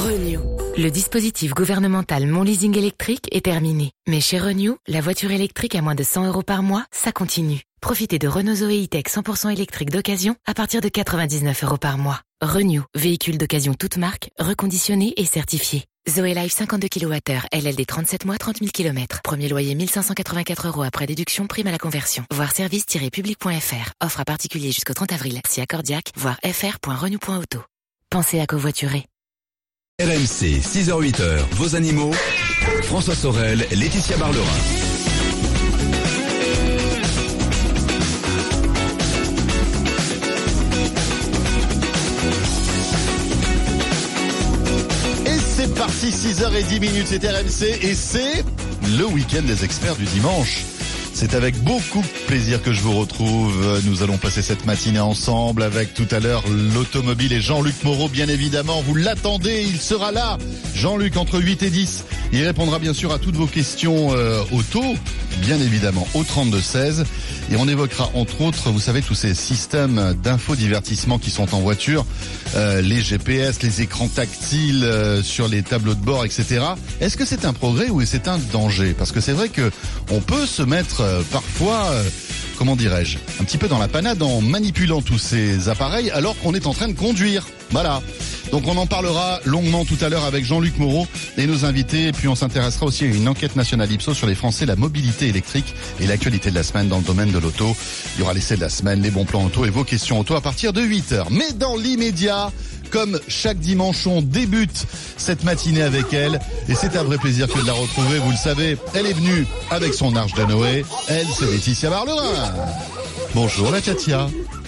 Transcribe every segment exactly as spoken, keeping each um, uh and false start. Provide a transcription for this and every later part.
Renew. Le dispositif gouvernemental Mon Leasing électrique est terminé. Mais chez Renew, la voiture électrique à moins de cent euros par mois, ça continue. Profitez de Renault Zoé E-Tech cent pour cent électrique d'occasion à partir de quatre-vingt-dix-neuf euros par mois. Renew, véhicule d'occasion toute marque, reconditionné et certifié. Zoé Life cinquante-deux kilowattheures, L L D trente-sept mois, trente mille kilomètres. Premier loyer mille cinq cent quatre-vingt-quatre euros après déduction, prime à la conversion. Voir service tiret public point f r. Offre à particulier jusqu'au trente avril. Si accordiaque, voir f r point renew point auto. Pensez à covoiturer. R M C, six heures huit heures, vos animaux. François Sorel, Laetitia Barlerin. Et c'est parti, six heures dix minutes, c'est R M C et c'est le week-end des experts du dimanche. C'est avec beaucoup de plaisir que je vous retrouve. Nous allons passer cette matinée ensemble avec tout à l'heure l'automobile et Jean-Luc Moreau, bien évidemment. Vous l'attendez, il sera là. Jean-Luc, entre huit et dix. Il répondra bien sûr à toutes vos questions euh, auto, bien évidemment, au trente-deux seize. Et on évoquera entre autres, vous savez, tous ces systèmes d'infodivertissement qui sont en voiture, euh, les G P S, les écrans tactiles euh, sur les tableaux de bord, et cetera. Est-ce que c'est un progrès ou c'est un danger? Parce que c'est vrai que on peut se mettre euh, parfois, euh, comment dirais-je, un petit peu dans la panade en manipulant tous ces appareils alors qu'on est en train de conduire. Voilà. Donc on en parlera longuement tout à l'heure avec Jean-Luc Moreau et nos invités. Et puis on s'intéressera aussi à une enquête nationale Ipsos sur les Français, la mobilité électrique et l'actualité de la semaine dans le domaine de l'auto. Il y aura l'essai de la semaine, les bons plans auto et vos questions auto à partir de huit heures. Mais dans l'immédiat, comme chaque dimanche, on débute cette matinée avec elle. Et c'est un vrai plaisir que de la retrouver. Vous le savez, elle est venue avec son arche de Noé. Elle, c'est Laetitia Barlerin. Bonjour la Katia.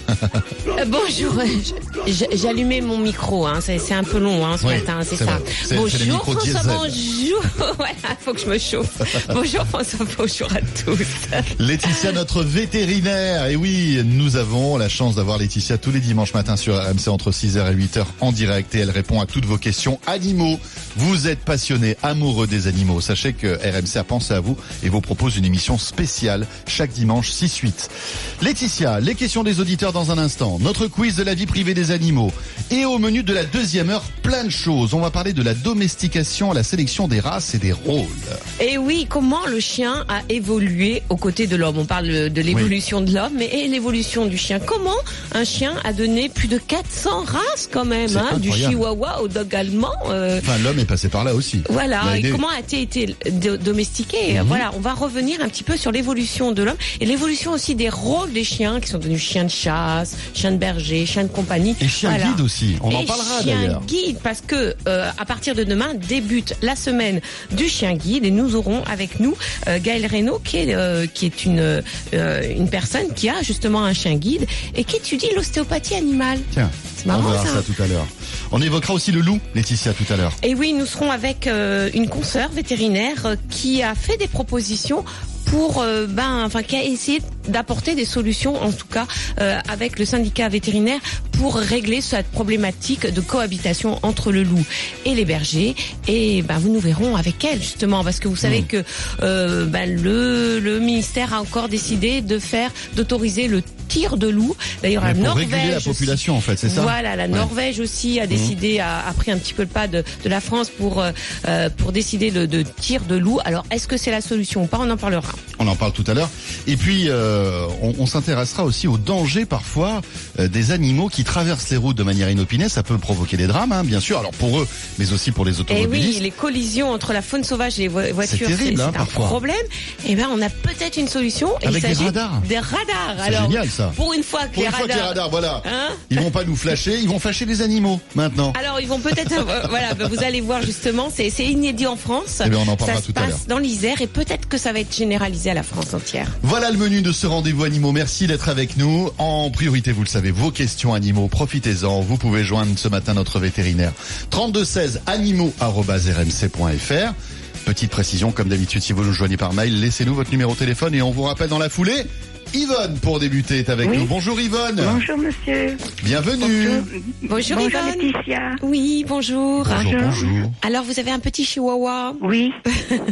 Euh, bonjour, j'allumais mon micro, hein. c'est, c'est un peu long hein, ce oui, matin, c'est, c'est ça. C'est, bonjour c'est François, diesel. Bonjour, voilà, faut que je me chauffe. Bonjour François, bonjour à tous. Laetitia, notre vétérinaire, et oui, nous avons la chance d'avoir Laetitia tous les dimanches matins sur R M C entre six heures et huit heures en direct et elle répond à toutes vos questions animaux. Vous êtes passionné, amoureux des animaux, sachez que R M C a pensé à vous et vous propose une émission spéciale chaque dimanche six huit. Laetitia, les questions des auditeurs dans un instant, notre quiz de la vie privée des animaux et au menu de la deuxième heure, plein de choses. On va parler de la domestication, la sélection des races et des rôles. Et oui, comment le chien a évolué aux côtés de l'homme. On parle de l'évolution oui. de l'homme, mais et l'évolution du chien. Comment un chien a donné plus de quatre cents races quand même, hein, du chihuahua au dog allemand. Euh... Enfin, l'homme est passé par là aussi. Voilà, et des... comment a-t-il été domestiqué? mm-hmm. Voilà, on va revenir un petit peu sur l'évolution de l'homme et l'évolution aussi des rôles des chiens qui sont devenus chiens de chasse, chiens de berger, chiens de compagnie. Et chiens voilà. guides aussi, on et en parlera chien d'ailleurs. Guide, parce que euh, à partir de demain débute la semaine du chien guide et nous aurons avec nous euh, Gaël Reynaud qui est, euh, qui est une, euh, une personne qui a justement un chien guide et qui étudie l'ostéopathie animale. Tiens, c'est marrant, on verra ça. ça tout à l'heure. On évoquera aussi le loup, Laetitia, tout à l'heure. Et oui, nous serons avec euh, une consoeur vétérinaire euh, qui a fait des propositions pour, euh, ben, enfin, qui a essayé d'apporter des solutions, en tout cas, euh, avec le syndicat vétérinaire pour régler cette problématique de cohabitation entre le loup et les bergers. Et ben, vous nous verrons avec elle, justement, parce que vous savez mmh. que euh, ben, le, le ministère a encore décidé de faire, d'autoriser le tir de loup. D'ailleurs, la Norvège. Pour réguler la population, aussi, en fait, c'est ça? Voilà, la ouais. Norvège aussi a décidé, mmh. a, a pris un petit peu le pas de, de la France pour, euh, pour décider de, de tir de loup. Alors, est-ce que c'est la solution ou pas? On en parlera. On en parle tout à l'heure. Et puis, euh, on, on s'intéressera aussi aux dangers parfois euh, des animaux qui traversent les routes de manière inopinée. Ça peut provoquer des drames, hein, bien sûr. Alors pour eux, mais aussi pour les automobilistes. Et oui, les collisions entre la faune sauvage et les vo- voitures, c'est, terrible, c'est, hein, c'est un parfois. problème. Et ben, on a peut-être une solution. Et avec il des s'agit radars. Des radars. C'est Alors, génial ça. Pour une fois que, pour les, une radars, fois que les radars, voilà, hein ils vont pas nous flasher, ils vont flasher les animaux maintenant. Alors ils vont peut-être, euh, voilà, ben, vous allez voir justement, c'est, c'est inédit en France. Eh bien, on en parlera ça tout se à l'heure. passe dans l'Isère et peut-être que ça va être généralisé à la France entière. Voilà le menu de ce rendez-vous animaux. Merci d'être avec nous. En priorité, vous le savez, vos questions animaux, profitez-en. Vous pouvez joindre ce matin notre vétérinaire. trente-deux seize animaux arobase r m c point f r. Petite précision, comme d'habitude, si vous nous joignez par mail, laissez-nous votre numéro de téléphone et on vous rappelle dans la foulée. Yvonne, pour débuter, est avec oui. nous. Bonjour Yvonne. Bonjour monsieur. Bienvenue. Bonjour, bonjour Yvonne. Laetitia. Oui, bonjour. Bonjour, bonjour. Alors vous avez un petit chihuahua? Oui.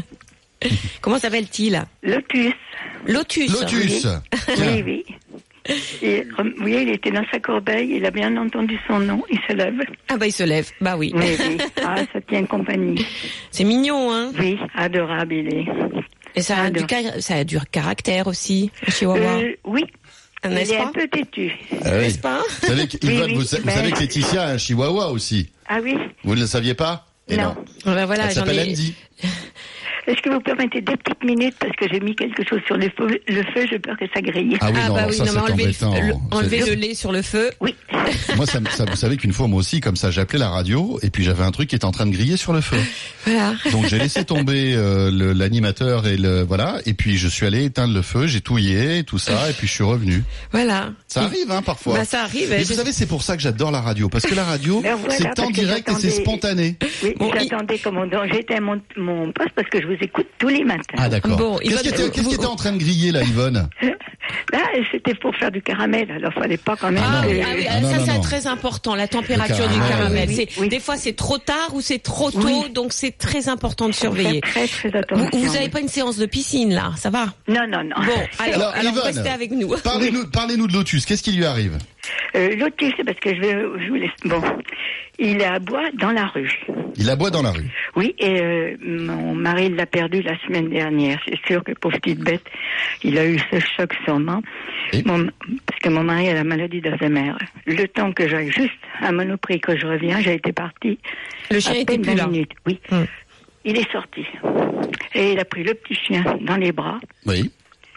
Comment s'appelle-t-il? Lotus. Lotus. Lotus. Oui, oui. Et, vous voyez, il était dans sa corbeille, il a bien entendu son nom, il se lève. Ah bah il se lève, bah oui. Oui, oui. Ah, ça tient compagnie. C'est mignon, hein? Oui, adorable il est. Et ça a, du, ça a du caractère aussi, le chihuahua. Euh, oui. Il N'est-ce est pas un peu têtu. Ah oui. N'est-ce pas? Vous savez, que, Oui, Yvonne, oui, vous, sa- vous ben- savez que Laetitia a un chihuahua aussi. Ah oui? Vous ne le saviez pas? Et Non. Ben voilà, Elle j'en s'appelle ai... Andy. Est-ce que vous permettez deux petites minutes parce que j'ai mis quelque chose sur le feu, le feu, j'ai peur que ça grille. Ah oui, Ah non, bah alors oui, ça, non, mais c'est enlevez, embêtant. le, enlevez C'est- le lait sur le feu. Oui. Moi, ça, me- ça, vous savez qu'une fois, moi aussi, comme ça, j'ai appelé la radio et puis j'avais un truc qui était en train de griller sur le feu. Voilà. Donc j'ai laissé tomber euh, le- l'animateur et le voilà, et puis je suis allé éteindre le feu, j'ai touillé et tout ça, et puis je suis revenu. Voilà. Ça arrive, hein, parfois. Bah ça arrive. Mais je- vous savez, c'est pour ça que j'adore la radio, parce que la radio, Ben voilà, c'est parce en que direct et c'est j'attendais- spontané. Oui, Bon, j'attendais commandant. J'étais à mon, mon poste parce que je vous écoute tous les matins. Ah d'accord. Bon, qu'est-ce Yvonne, qui était, qu'est-ce vous- qui était en train de griller là, Yvonne? Là, c'était pour faire du caramel, alors fallait pas quand même. Ah, non. que- ah oui, Ah non, ça non, c'est non. très important, la température Le du caramel. caramel. Oui, C'est- oui. Des fois c'est trop tard ou c'est trop tôt, Oui. donc c'est très important de Faut faire surveiller. très très Vous, attention. vous avez pas une séance de piscine là, ça va? Non, non, non. Bon, alors, Alors, alors, Yvonne, restez avec nous. Parlez-nous, parlez-nous de Lotus. Qu'est-ce qui lui arrive? Euh, Lotus, c'est parce que je, vais, je vous laisse. Bon, il est à bois dans la rue. Il aboie dans la rue. Oui, et euh, mon mari l'a perdu la semaine dernière. C'est sûr que pauvre petite bête, il a eu ce choc sûrement. Et Mon- parce que mon mari a la maladie d'Alzheimer. Le temps que j'aille juste à Monoprix, que je reviens, j'ai été partie. Le chien à était peine plus vingt là. minutes. Oui. Hmm. Il est sorti. Et il a pris le petit chien dans les bras. Oui.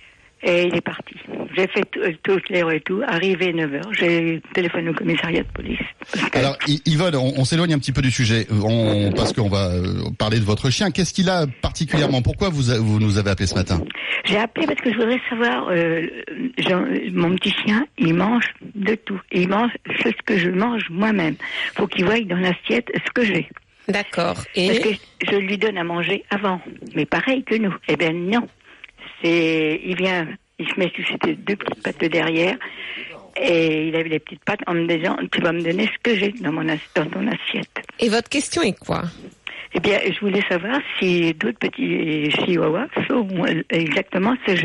Et il est parti. J'ai fait tout- toutes les heures et tout. Arrivé neuf heures, j'ai téléphoné au commissariat de police. Parce que- Alors, Y- Yvonne, on, on s'éloigne un petit peu du sujet, on, parce qu'on va euh, parler de votre chien. Qu'est-ce qu'il a particulièrement? Pourquoi vous, a- vous nous avez appelé ce matin? J'ai appelé parce que je voudrais savoir, euh, Jean- mon petit chien, il mange de tout. Et il mange ce que je mange moi-même. Faut qu'il voie dans l'assiette ce que j'ai. D'accord. Parce Et que je lui donne à manger avant. Mais pareil que nous. Eh bien non. C'est, il vient, il se met sur ses deux petites pattes derrière. Et il avait les petites pattes en me disant, tu vas me donner ce que j'ai dans mon ass- dans ton assiette. et votre question est quoi? Eh bien, je voulais savoir si d'autres petits chihuahuas font exactement ce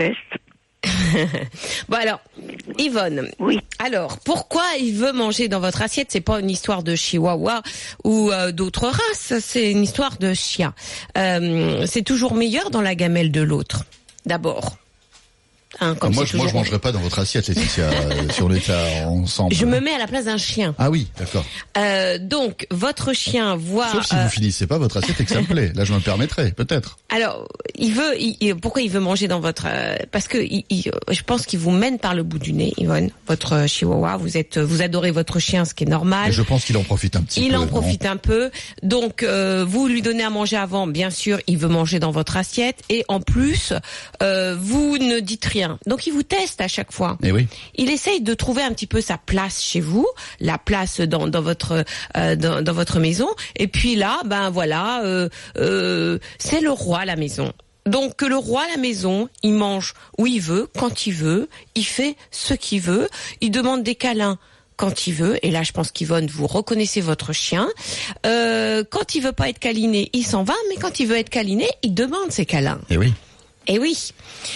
geste. Bon alors, Yvonne. Oui. Alors, pourquoi il veut manger dans votre assiette? C'est pas une histoire de chihuahua ou euh, d'autres races, c'est une histoire de chien. Euh, c'est toujours meilleur dans la gamelle de l'autre. D'abord. Hein, comme moi, c'est je, moi, je toujours- mangerai pas dans votre assiette, Laetitia, euh, si on était ensemble. Je me mets à la place d'un chien. Ah oui, d'accord. Euh, donc, votre chien voit. Sauf si euh, vous finissez pas votre assiette et que ça me plaît. Là, je me permettrai, peut-être. Alors, il veut. Il, il- pourquoi il veut manger dans votre euh, Parce que il, il- je pense qu'il vous mène par le bout du nez, Yvonne. Votre euh, chihuahua. Vous êtes, vous adorez votre chien, ce qui est normal. Et je pense qu'il en profite un petit Il peu. en non profite un peu. Donc, euh, vous lui donnez à manger avant, bien sûr, il veut manger dans votre assiette. Et en plus, euh, vous ne dites rien. Donc, il vous teste à chaque fois. Eh oui. Il essaye de trouver un petit peu sa place chez vous, la place dans, dans votre euh, dans, dans votre maison. Et puis là, ben voilà, euh, euh, c'est le roi à la maison. Donc que le roi à la maison, il mange où il veut, quand il veut, il fait ce qu'il veut, il demande des câlins quand il veut, et là je pense qu'Yvonne, vous reconnaissez votre chien. Euh, quand il veut pas être câliné, il s'en va, mais quand il veut être câliné, il demande ses câlins. Eh oui. Et oui.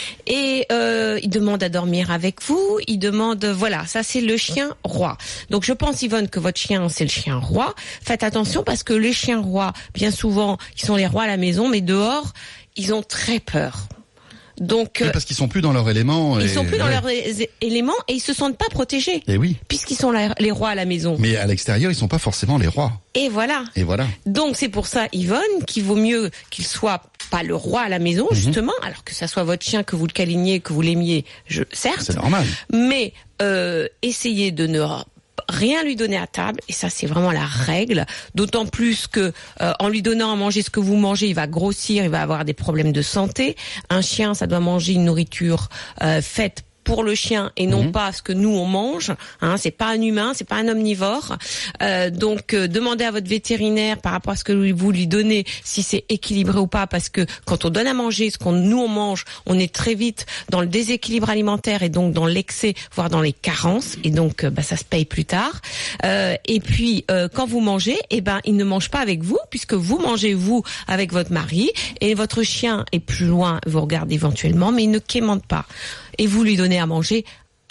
Et euh, il demande à dormir avec vous, il demande, voilà, ça c'est le chien roi. Donc je pense, Yvonne, que votre chien, c'est le chien roi. Faites attention parce que les chiens rois, bien souvent, ils sont les rois à la maison, mais dehors, ils ont très peur. Donc Oui, euh, parce qu'ils sont plus dans leur élément. ils et- sont plus dans ouais. leurs é- éléments et ils se sentent pas protégés, Eh oui. puisqu'ils sont la- les rois à la maison. Mais à l'extérieur, ils sont pas forcément les rois. Et voilà. Et voilà. Donc c'est pour ça, Yvonne, qu'il vaut mieux qu'il soit pas le roi à la maison, Mhm. justement, alors que ça soit votre chien, que vous le câliniez, que vous l'aimiez, je, certes, C'est normal. mais euh, essayez de ne rien lui donner à table, et ça c'est vraiment la règle, d'autant plus que euh, en lui donnant à manger ce que vous mangez, il va grossir, il va avoir des problèmes de santé. Un chien, ça doit manger une nourriture euh, faite pour le chien et non Mmh. pas ce que nous on mange. Hein, c'est pas un humain, c'est pas un omnivore. Euh, donc euh, demandez à votre vétérinaire par rapport à ce que vous lui donnez si c'est équilibré ou pas, parce que quand on donne à manger ce qu'on nous on mange, on est très vite dans le déséquilibre alimentaire et donc dans l'excès, voire dans les carences, et donc euh, bah, ça se paye plus tard. Euh, et puis euh, quand vous mangez, eh ben il ne mange pas avec vous puisque vous mangez vous avec votre mari et votre chien est plus loin, vous regardez éventuellement, mais il ne quémande pas. Et vous lui donnez à manger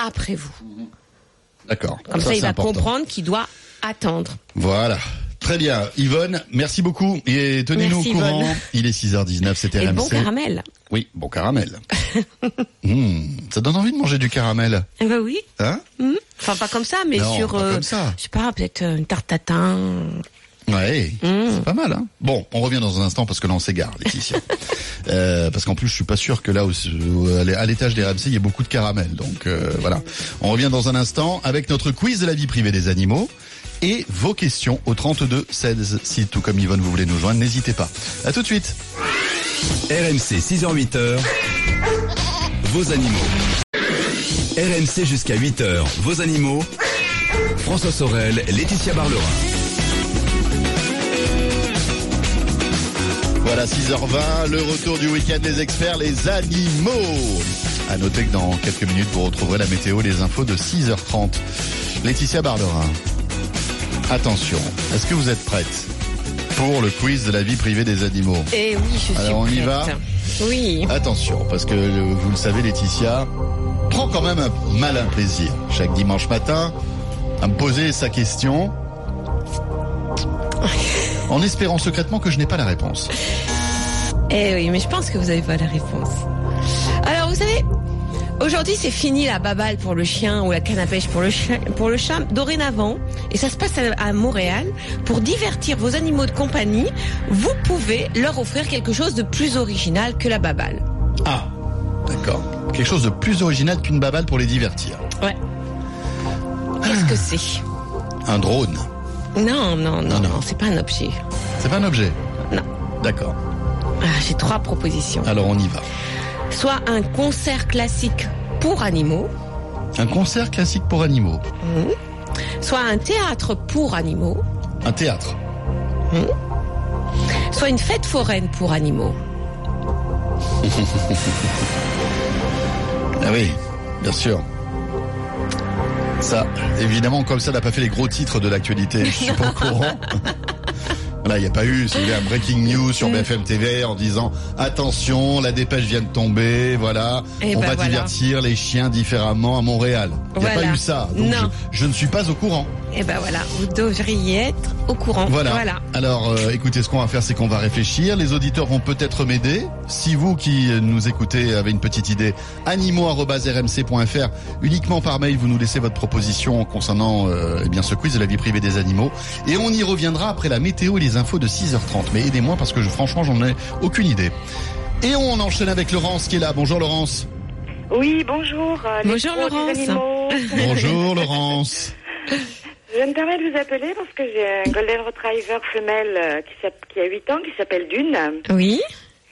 après vous. D'accord. Comme ça, ça il va important. comprendre qu'il doit attendre. Voilà. Très bien. Yvonne, merci beaucoup. Et tenez-nous Merci, au courant. Yvonne. Il est six heures dix-neuf, c'était R M C. Et bon caramel. Oui, bon caramel. mmh, ça donne envie de manger du caramel. Eh ben oui. Hein Mmh. Enfin, pas comme ça, mais non, sur, pas euh, comme ça. je sais pas, peut-être une tarte tatin. Ouais, Mmh. c'est pas mal, hein. Bon, on revient dans un instant parce que là on s'égare, Laetitia. euh, parce qu'en plus, je suis pas sûr que là, où, à l'étage des R M C, il y ait beaucoup de caramel. Donc euh, voilà. On revient dans un instant avec notre quiz de la vie privée des animaux et vos questions au trente-deux seize. Si tout comme Yvonne, vous voulez nous joindre, n'hésitez pas. À tout de suite. R M C six heures huit heures. Vos animaux. R M C jusqu'à huit heures. Vos animaux. François Sorel, Laetitia Barlerin. Voilà, six heures vingt, le retour du week-end des experts, les animaux. À noter que dans quelques minutes, vous retrouverez la météo et les infos de six heures trente. Laetitia Barlerin, attention, est-ce que vous êtes prête pour le quiz de la vie privée des animaux? Eh oui, je suis Alors on y prête. va? Oui. Attention, parce que vous le savez, Laetitia prend quand même un malin plaisir chaque dimanche matin à me poser sa question en espérant secrètement que je n'ai pas la réponse. Eh oui, mais je pense que vous n'avez pas la réponse. Alors, vous savez, aujourd'hui, c'est fini la baballe pour le chien ou la canne à pêche pour le chien, pour le chat. Dorénavant, et ça se passe à, à Montréal, pour divertir vos animaux de compagnie, vous pouvez leur offrir quelque chose de plus original que la baballe. Ah, d'accord. Quelque chose de plus original qu'une baballe pour les divertir. Ouais. Qu'est-ce que c'est? Un drone. Non, non, non, Non, non. non, c'est pas un objet. C'est pas un objet. Non. D'accord. Ah, j'ai trois propositions. Alors on y va. Soit un concert classique pour animaux, Un concert classique pour animaux. soit un théâtre pour animaux, Un théâtre. soit une fête foraine pour animaux. Ah oui, bien sûr. Ça, évidemment, comme ça, n'a pas fait les gros titres de l'actualité. Je suis pas au courant. Voilà, il n'y a pas eu, si vous voulez, un breaking news sur B F M T V en disant attention, la dépêche vient de tomber, voilà, Eh on ben va voilà. divertir les chiens différemment à Montréal. Il n'y a Voilà. pas eu ça, donc Non. je, je ne suis pas au courant. Eh ben voilà, vous devriez être au courant. Voilà. Alors, euh, écoutez, ce qu'on va faire, c'est qu'on va réfléchir. Les auditeurs vont peut-être m'aider. Si vous qui nous écoutez avez une petite idée, animaux arobase r m c point f r, uniquement par mail, vous nous laissez votre proposition concernant euh, eh bien ce quiz de la vie privée des animaux. Et on y reviendra après la météo et les infos de six heures trente. Mais aidez-moi parce que je, franchement, j'en ai aucune idée. Et on enchaîne avec Laurence qui est là. Bonjour Laurence. Oui, bonjour. euh, les Bonjour, pros des Laurence. animaux. Bonjour Laurence. Je me permets de vous appeler parce que j'ai un Golden Retriever femelle euh, qui, s'app- qui a huit ans, qui s'appelle Dune. Oui.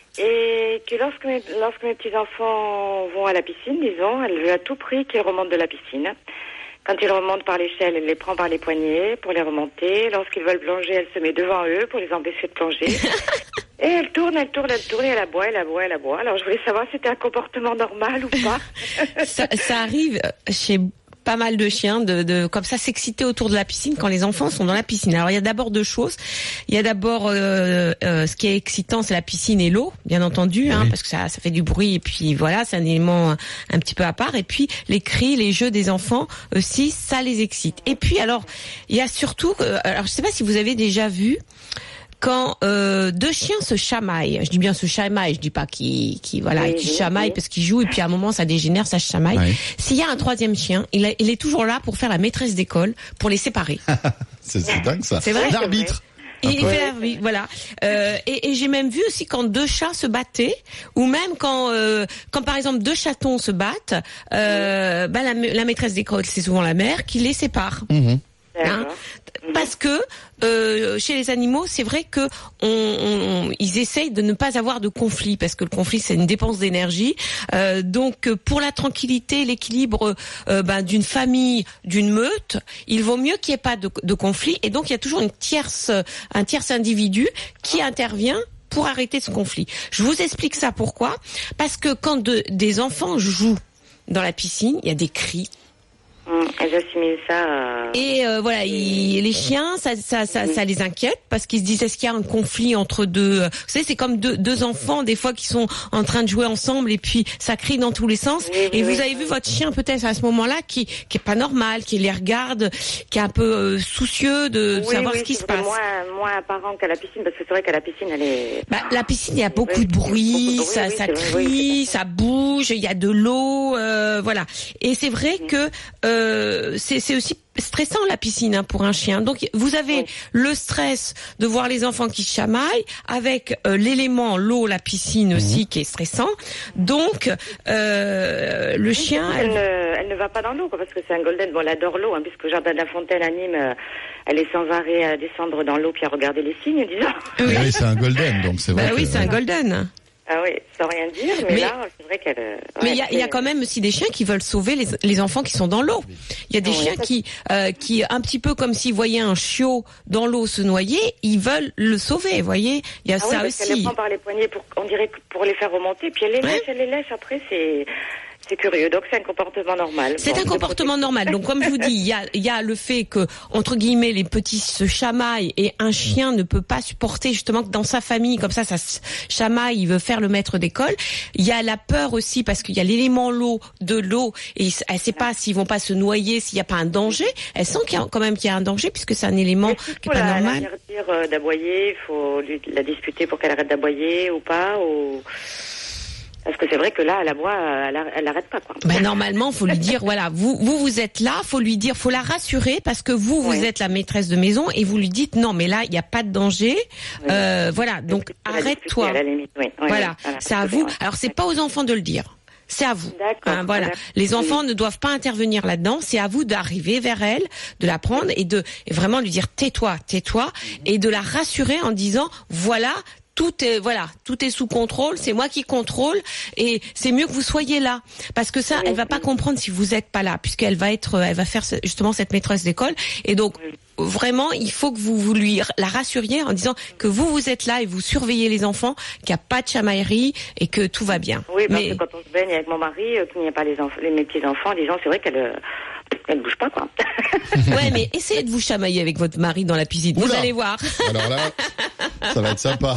Et que lorsque mes, lorsque mes petits-enfants vont à la piscine, disons, elle veut à tout prix qu'ils remontent de la piscine. Quand ils remontent par l'échelle, elle les prend par les poignets pour les remonter. Lorsqu'ils veulent plonger, elle se met devant eux pour les empêcher de plonger. Et elle tourne, elle tourne, elle tourne, et elle aboie, elle aboie, elle aboie. Alors je voulais savoir si c'était un comportement normal ou pas. Ça, ça arrive chez pas mal de chiens de, de comme ça s'exciter autour de la piscine quand les enfants sont dans la piscine. Alors il y a d'abord deux choses. Il y a d'abord euh, euh, ce qui est excitant, c'est la piscine et l'eau, bien entendu, hein, Oui. parce que ça, ça fait du bruit et puis voilà, c'est un élément un petit peu à part. Et puis les cris, les jeux des enfants aussi, ça les excite. Et puis alors il y a surtout, euh, alors je sais pas si vous avez déjà vu. Quand euh, deux chiens se chamaillent, je dis bien se chamaillent, je dis pas qu'ils qui voilà, Oui, qu'ils oui, chamaillent oui. parce qu'ils jouent et puis à un moment ça dégénère, ça se chamaille. Oui. S'il y a un troisième chien, il, a- il est toujours là pour faire la maîtresse d'école, pour les séparer. C'est c'est dingue ça. C'est vrai, L'arbitre. Et Un il peu. fait la- oui, voilà. Euh, et et j'ai même vu aussi quand deux chats se battaient, ou même quand, euh, quand par exemple deux chatons se battent, euh, bah, la, la maîtresse d'école, c'est souvent la mère qui les sépare. Mhm. Hein, parce que euh, chez les animaux, c'est vrai que on, on- ils essayent de ne pas avoir de conflit, parce que le conflit c'est une dépense d'énergie. Euh, donc euh, pour la tranquillité, l'équilibre euh, ben, d'une famille, d'une meute, il vaut mieux qu'il n'y ait pas de, de conflit. Et donc il y a toujours une tierce, un tierce individu qui intervient pour arrêter ce conflit. Je vous explique ça pourquoi. Parce que quand de- des enfants jouent dans la piscine, il y a des cris. Elles assimilent ça. Euh... Et euh, voilà, ils, les chiens, ça, ça, ça, ça les inquiète parce qu'ils se disent est-ce qu'il y a un conflit entre deux. Vous savez, c'est comme deux, deux enfants des fois qui sont en train de jouer ensemble et puis ça crie dans tous les sens. Oui, et oui, vous avez vu votre chien peut-être à ce moment-là qui, qui est pas normal, qui les regarde, qui est un peu euh, soucieux de, de oui, savoir oui, ce qui c'est se passe. Moins, moins apparent qu'à la piscine parce que c'est vrai qu'à la piscine, elle est. Bah, la piscine, il y a beaucoup oui, de bruit, beaucoup de bruit, ça, oui, ça c'est crie, vrai, oui, ça bouge, il y a de l'eau, euh, voilà. Et c'est vrai que euh, c'est, c'est aussi stressant la piscine hein, pour un chien. Donc vous avez oui. le stress de voir les enfants qui chamaillent avec euh, l'élément l'eau, la piscine aussi mmh. qui est stressant. Donc euh, le oui, chien, elle, elle, ne, elle ne va pas dans l'eau quoi, parce que c'est un golden. Bon, elle adore l'eau hein, puisque Jardin de la Fontaine anime. Euh, elle est sans arrêt à descendre dans l'eau puis à regarder les signes, disons. Oui, oui c'est un golden, donc c'est vrai. Bah que... oui, c'est un golden. Ah oui, sans rien dire, mais, mais là, c'est vrai qu'elle... Ouais, mais il y a, y a quand même aussi des chiens qui veulent sauver les, les enfants qui sont dans l'eau. Il y a des oh, chiens oui, qui, euh, qui, un petit peu comme s'ils voyaient un chiot dans l'eau se noyer, ils veulent le sauver, vous voyez. Il y a ah ça oui, parce aussi. Elle les prend par les poignets, pour, on dirait pour les faire remonter, puis elle les lèche, ouais. elle les lèche, après c'est... C'est curieux, donc c'est un comportement normal. C'est bon, un comportement normal. Donc comme je vous dis, il y a, il y a le fait que, entre guillemets, les petits se chamaillent et un chien ne peut pas supporter justement que dans sa famille, comme ça, ça se chamaille, il veut faire le maître d'école. Il y a la peur aussi parce qu'il y a l'élément l'eau, de l'eau et elle sait pas s'ils vont pas se noyer, s'il n'y a pas un danger. Elle sent qu'il y a quand même qu'il y a un danger puisque c'est un élément qui est pas la, normal. Il faut la dire d'aboyer, il faut lui, la disputer pour qu'elle arrête d'aboyer ou pas, ou... Parce que c'est vrai que là, elle aboie, elle n'arrête pas, quoi. Ben, normalement, faut lui dire, voilà, vous, vous, vous êtes là, faut lui dire, faut la rassurer parce que vous, vous oui. êtes la maîtresse de maison et vous lui dites, non, mais là, il n'y a pas de danger, oui. euh, voilà, donc arrête-toi. Oui. Oui, voilà, voilà, c'est à vous. Alors, c'est pas aux enfants de le dire. C'est à vous. Hein, voilà. D'accord. Les enfants oui. ne doivent pas intervenir là-dedans. C'est à vous d'arriver vers elle, de la prendre et de et vraiment lui dire tais-toi, tais-toi, mm-hmm. et de la rassurer en disant, voilà, tout est voilà, tout est sous contrôle, c'est moi qui contrôle et c'est mieux que vous soyez là parce que ça oui, elle va oui. pas comprendre si vous êtes pas là puisqu'elle va être elle va faire justement cette maîtresse d'école et donc oui. vraiment il faut que vous, vous lui la rassuriez en disant que vous vous êtes là et vous surveillez les enfants, qu'il n'y a pas de chamaillerie et que tout va bien. Oui, parce mais... que quand on se baigne avec mon mari, euh, qu'il n'y a pas les enfants, les mes petits enfants, disons c'est vrai qu'elle euh... elle ne bouge pas, quoi. Ouais, mais essayez de vous chamailler avec votre mari dans la piscine. Oula. Vous allez voir. Alors là, ça va être sympa.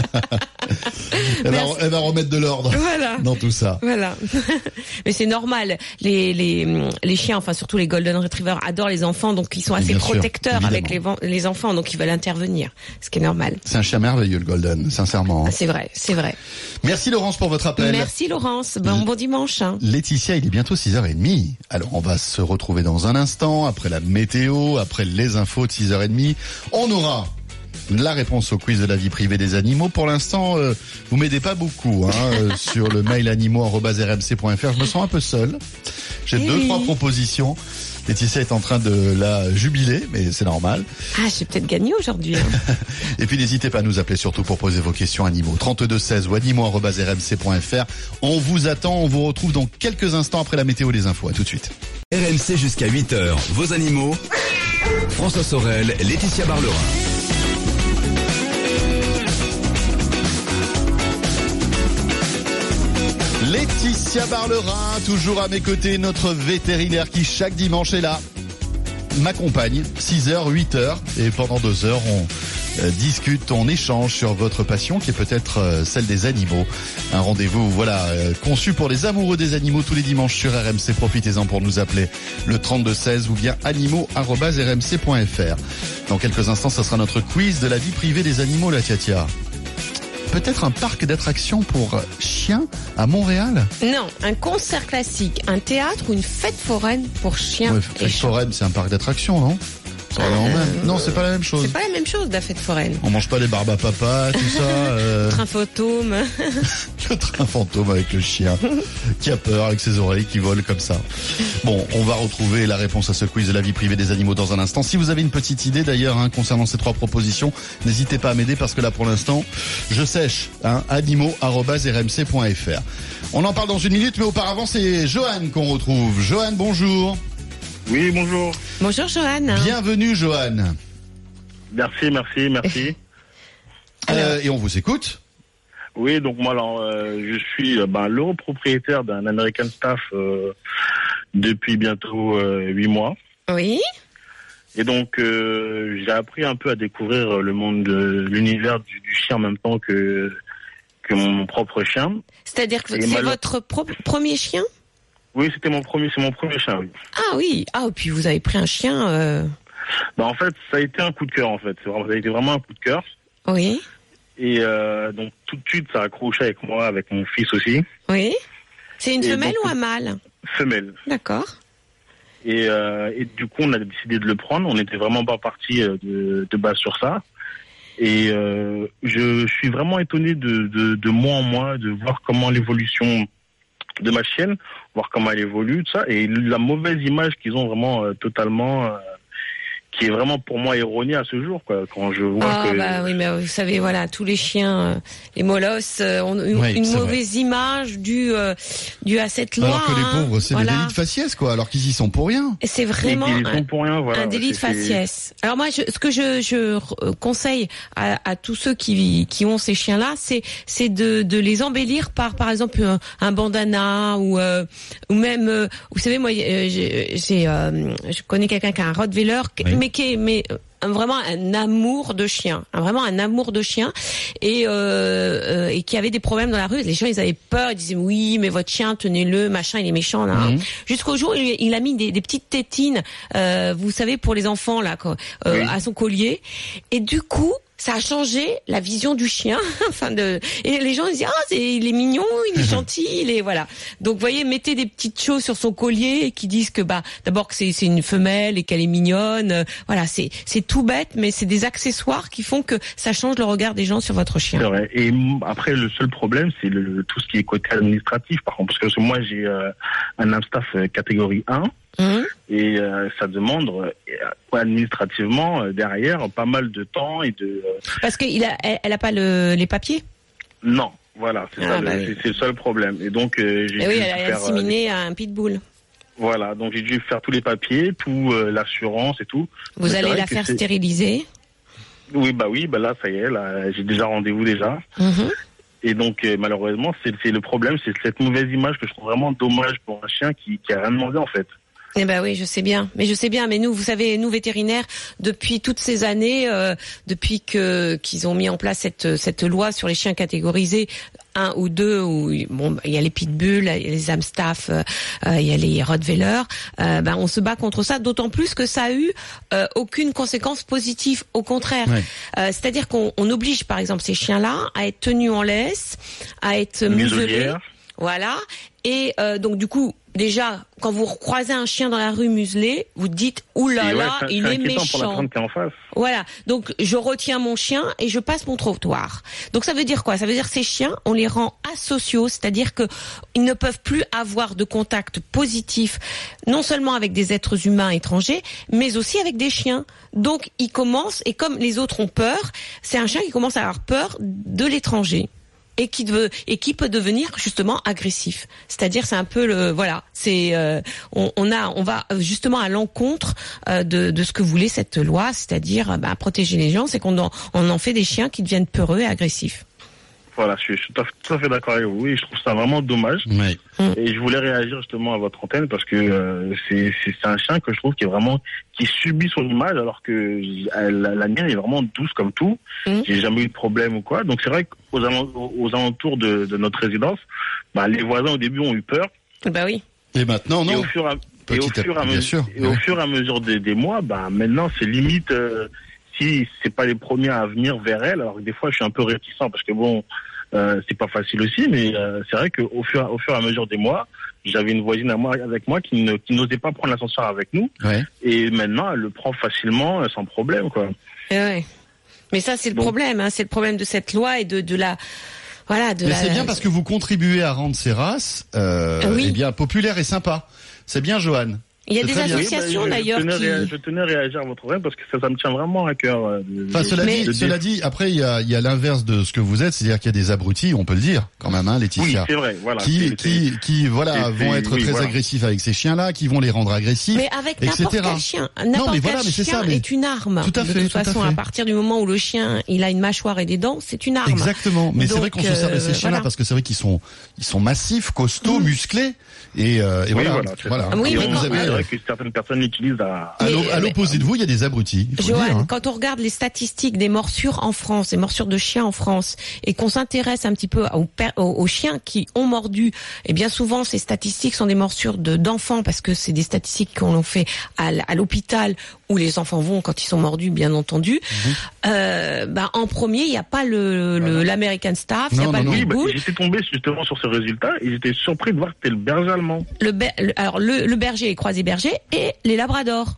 elle, va, elle va remettre de l'ordre voilà. dans tout ça. Voilà. Mais c'est normal. Les, les, les chiens, enfin surtout les Golden Retrievers, adorent les enfants, donc ils sont assez Bien protecteurs sûr, avec les, les enfants, donc ils veulent intervenir. Ce qui est normal. C'est un chien merveilleux, le Golden, sincèrement. Ah, c'est vrai, c'est vrai. Merci Laurence pour votre appel. Merci Laurence. Bon, bon dimanche. Hein. Laetitia, il est bientôt six heures trente. Alors, on va se retrouver dans un instant, après la météo, après les infos de six heures trente. On aura la réponse au quiz de la vie privée des animaux. Pour l'instant, euh, vous m'aidez pas beaucoup hein, euh, sur le mail animaux arobase r m c point f r. Je me sens un peu seul. J'ai hey. deux, trois propositions. Laetitia est en train de la jubiler, mais c'est normal. Ah, j'ai peut-être gagné aujourd'hui. Hein. Et puis n'hésitez pas à nous appeler surtout pour poser vos questions animaux. trente-deux seize ou animaux arobase r m c point f r. On vous attend, on vous retrouve dans quelques instants après la météo et les infos. À tout de suite. R M C jusqu'à huit heures, vos animaux. François Sorel, Laetitia Barlerin. Laetitia Barlerin, toujours à mes côtés, notre vétérinaire qui chaque dimanche est là, m'accompagne, six heures, huit heures, et pendant deux heures, on euh, discute, on échange sur votre passion qui est peut-être euh, celle des animaux. Un rendez-vous, voilà, euh, conçu pour les amoureux des animaux tous les dimanches sur R M C. Profitez-en pour nous appeler le trente-deux seize ou bien animaux arobase r m c point f r. Dans quelques instants, ce sera notre quiz de la vie privée des animaux, la Tia-Tia. Peut-être un parc d'attractions pour chiens à Montréal ? Non, un concert classique, un théâtre ou une fête foraine pour chiens ouais, et fête foraine, c'est un parc d'attractions, non ? Ça euh, même. Non, c'est pas la même chose. C'est pas la même chose, la fête foraine. On mange pas les barbes à papa, tout ça. Euh... Le train fantôme. Le train fantôme avec le chien qui a peur, avec ses oreilles qui volent comme ça. Bon, on va retrouver la réponse à ce quiz de la vie privée des animaux dans un instant. Si vous avez une petite idée d'ailleurs hein, concernant ces trois propositions, n'hésitez pas à m'aider parce que là pour l'instant, je sèche. Hein, animaux arobase r m c point f r. On en parle dans une minute, mais auparavant c'est Johan qu'on retrouve. Johan, bonjour. Oui, bonjour. Bonjour Johan. Bienvenue Johan. Merci, merci, merci. Euh, et on vous écoute. Oui, donc moi alors, euh, je suis euh, ben, le propriétaire d'un American Staff euh, depuis bientôt euh, huit mois. Oui. Et donc, euh, j'ai appris un peu à découvrir le monde de l'univers du, du chien en même temps que, que mon, mon propre chien. C'est-à-dire que Et c'est malheure- votre pro- premier chien? Oui, c'était mon premier, c'est mon premier chien, oui. Ah oui. Ah, et puis vous avez pris un chien. Euh... Bah, en fait, ça a été un coup de cœur, en fait. C'est vraiment, ça a été vraiment un coup de cœur. Oui. Et euh, donc, tout de suite, ça a accroché avec moi, avec mon fils aussi. Oui. C'est une Et femelle donc- ou un mâle? Femelle. D'accord. Et, euh, et du coup, on a décidé de le prendre. On n'était vraiment pas parti euh, de, de base sur ça. Et euh, je suis vraiment étonné de, de, de mois en mois, de voir comment l'évolution de ma chienne, voir comment elle évolue, tout ça. Et la mauvaise image qu'ils ont vraiment euh, totalement... Euh, qui est vraiment pour moi erronée à ce jour, quoi. Quand je vois Ah que... bah oui, mais vous savez, voilà, tous les chiens, euh, les molosses, euh, ont une, Oui, une c'est mauvaise image due, euh, due à cette loi. Alors que les hein. pauvres, c'est Voilà. des délits de faciès, quoi, alors qu'ils y sont pour rien. Et c'est Et vraiment qu'ils y un, sont pour rien, voilà. un délit de C'est- c'est- faciès. Alors moi, je, ce que je, je euh, conseille à, à tous ceux qui, qui ont ces chiens-là, c'est, c'est de, de les embellir par, par exemple, un, un bandana ou, euh, ou même, euh, vous savez, moi, euh, j'ai, j'ai, euh, je connais quelqu'un qui a un Rottweiler, Oui. mais qui est, mais euh, un- vraiment un amour de chien, un- vraiment un amour de chien, et, euh, euh, et qui avait des problèmes dans la rue. Les gens, ils avaient peur, ils disaient oui, mais votre chien, tenez-le, machin, il est méchant là. Mhm. Jusqu'au jour où il, il a mis des, des petites tétines, euh, vous savez, pour les enfants là, quoi, euh, Oui. à son collier, et du coup. Ça a changé la vision du chien, enfin de et les gens ils disent ah c'est il est mignon, il est gentil, il est voilà. Donc vous voyez, mettez des petites choses sur son collier et qui disent que bah d'abord que c'est c'est une femelle et qu'elle est mignonne, euh, voilà, c'est c'est tout bête mais c'est des accessoires qui font que ça change le regard des gens sur votre chien. C'est vrai. Et m- après, le seul problème, c'est le, tout ce qui est côté administratif, par contre. Parce que moi, j'ai euh, un Amstaff euh, catégorie un. Hum. Et euh, ça demande euh, administrativement euh, derrière pas mal de temps et de... euh, Parce qu'il a elle, elle a pas le les papiers. non, voilà, c'est Ah, ça, bah le, oui. c'est, c'est le seul problème. Et donc, euh, j'ai Et dû oui, elle est faire... euh, assimilée à un pitbull. voilà, donc j'ai dû faire tous les papiers, tout euh, l'assurance et tout. Vous Mais c'est allez vrai la que faire c'est- stériliser. Oui, bah oui, bah là, ça y est, là, j'ai déjà rendez-vous déjà. Mhm. Et donc, euh, malheureusement, c'est, c'est le problème, c'est cette mauvaise image que je trouve vraiment dommage pour un chien qui, qui a rien demandé, en fait. Eh ben oui, je sais bien. Mais je sais bien. Mais nous, vous savez, nous vétérinaires, depuis toutes ces années, euh, depuis que qu'ils ont mis en place cette cette loi sur les chiens catégorisés, un ou deux, où bon, bah, il y a les pitbulls, il y a les Amstaff, euh, euh, il y a les Rottweiler. Euh, ben on se bat contre ça. D'autant plus que ça a eu euh, aucune conséquence positive. Au contraire, Ouais. euh, c'est-à-dire qu'on on oblige, par exemple, ces chiens-là à être tenus en laisse, à être muselés. Muselière. Voilà. Et euh, donc du coup, déjà, quand vous croisez un chien dans la rue muselé, vous dites ouh là Et ouais, là, c'est- il c'est est inquiétant pour la méchant. personne qui est en face. Voilà. Donc je retiens mon chien et je passe mon trottoir. Donc ça veut dire quoi? Ça veut dire que ces chiens, on les rend asociaux, c'est-à-dire que ils ne peuvent plus avoir de contact positif, non seulement avec des êtres humains étrangers, mais aussi avec des chiens. Donc ils commencent, et comme les autres ont peur, c'est un chien qui commence à avoir peur de l'étranger. Et qui, veut, et qui peut devenir justement agressif. C'est-à-dire, c'est un peu le, voilà, c'est, euh, on, on a, on va justement à l'encontre euh, de, de ce que voulait cette loi, c'est-à-dire bah, protéger les gens, c'est qu'on en, on en fait des chiens qui deviennent peureux et agressifs. Voilà, je suis, je suis tout à fait- tout à fait d'accord avec vous et je trouve ça vraiment dommage. Oui. Et je voulais réagir justement à votre antenne parce que euh, c'est, c'est, c'est un chien que je trouve qui est vraiment qui subit son image alors que elle- la, la mienne est vraiment douce comme tout. Mhm. J'ai jamais eu de problème ou quoi. Donc c'est vrai qu'aux alentours, aux alentours de, de notre résidence, bah, les voisins au début ont eu peur. Bah oui. Et maintenant, Et non. au fur et à, et Petit au à fur et à petit, bien mesure, sûr. et au Ouais. fur et à mesure des, des mois, bah maintenant c'est limite euh, si c'est pas les premiers à venir vers elle. Alors que des fois je suis un peu réticent parce que bon. Euh, c'est pas facile aussi, mais euh, c'est vrai qu'au fur, au fur et à mesure des mois, j'avais une voisine à moi, avec moi qui, ne, qui n'osait pas prendre l'ascenseur avec nous. Ouais. Et maintenant, elle le prend facilement, euh, sans problème, quoi. Et ouais. Mais ça, c'est le Donc- problème, hein, c'est le problème de cette loi et de, de la, voilà, de Mais la. c'est bien parce que vous contribuez à rendre ces races, euh, Oui. eh bien, populaires et sympas. C'est bien, Johan. Il y a C'est des très bien. associations Oui, bah, je- d'ailleurs je tenais, qui... réa- je tenais à réagir à votre problème parce que ça, ça me tient vraiment à cœur. euh, de- Enfin, cela Mais- dit, cela dit, après, il y a, il y a l'inverse de ce que vous êtes, c'est-à-dire qu'il y a des abrutis, on peut le dire, quand même, hein, Oui, Laetitia. c'est vrai. Voilà. qui, C'est- qui, qui, voilà, c'est- vont c'est- être oui, très voilà. agressifs avec ces chiens-là, qui vont les rendre agressifs. Mais avec et n'importe cetera. quel chien, Non, n'importe mais quel voilà, mais c'est chien ça, mais- est une arme. Tout à de fait, toute tout à façon, fait. à partir du moment où le chien, il a une mâchoire et des dents, c'est une arme. Exactement. Mais c'est Donc, vrai qu'on se sert de ces euh, chiens-là voilà. parce que c'est vrai qu'ils sont, ils sont massifs, costauds, Mm. musclés, et, euh, et Oui, voilà. voilà, c'est voilà. ça. Oui, Et mais on- quand- c'est vous avez, vrai que certaines personnes l'utilisent à. à l'o- Mais- à l'opposé de vous, il y a des abrutis. il faut le Joanne, dire, hein. quand on regarde les statistiques des morsures en France, des morsures de chiens en France, et qu'on s'intéresse un petit peu aux, per- aux, aux chiens qui ont mordu, et bien souvent ces statistiques sont des morsures de d'enfants parce que c'est des statistiques qu'on fait à, l- à l'hôpital où les enfants vont quand ils sont mordus, bien entendu. Mhm. Euh, bah, en premier, il n'y a pas le le- l'American Staff, il n'y a Non, pas non, le non. Oui, bah, Pitbull. j'étais tombé justement sur ce résultat et j'étais surpris de voir que c'était le berger allemand. Le, ber- le- alors le, le berger, les croisés bergers et les labradors.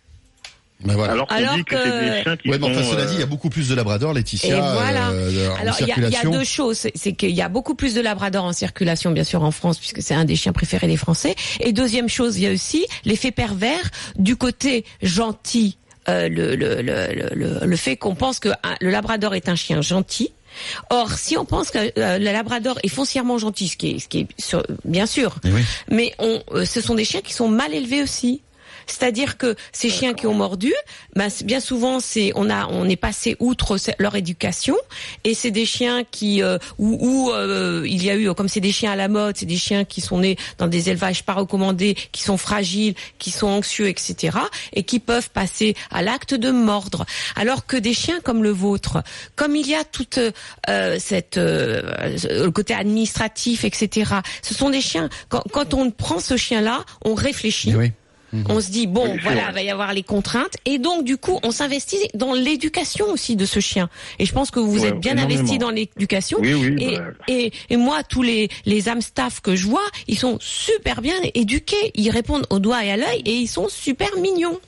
Ben voilà. Alors qu'on Alors dit que, que- c'est des chiens qui Ouais, mais enfin, sont, cela euh, dit, il y a beaucoup plus de labrador, Laetitia, Et voilà. euh, en Alors il y a, il y a circulation. deux choses, c'est, c'est qu'il y a beaucoup plus de labradors en circulation bien sûr en France puisque c'est un des chiens préférés des Français. Et deuxième chose, il y a aussi l'effet pervers du côté gentil, euh, le, le, le, le, le fait qu'on pense que un- le labrador est un chien gentil. Or, si on pense que euh, le labrador est foncièrement gentil, ce qui est, ce qui est sur- bien sûr, Eh oui. mais on, euh, ce sont des chiens qui sont mal élevés aussi. C'est-à-dire que ces chiens qui ont mordu, ben, c'est- bien souvent, c'est on a on est passé outre ce- leur éducation et c'est des chiens qui euh, où, où, euh, il y a eu comme c'est des chiens à la mode, c'est des chiens qui sont nés dans des élevages pas recommandés, qui sont fragiles, qui sont anxieux, et cetera et qui peuvent passer à l'acte de mordre. Alors que des chiens comme le vôtre, comme il y a toute euh, cette euh, le côté administratif, et cetera. Ce sont des chiens. Quand, quand on prend ce chien-là, on réfléchit. Eh oui. On se dit bon, Oui, c'est voilà, vrai. il va y avoir les contraintes et donc du coup, on s'investit dans l'éducation aussi de ce chien. Et je pense que vous Ouais, êtes bien énormément. investi dans l'éducation. Oui, oui. Et, bah, et, et moi, tous les les amstaff que je vois, ils sont super bien éduqués. Ils répondent au doigt et à l'œil et ils sont super mignons.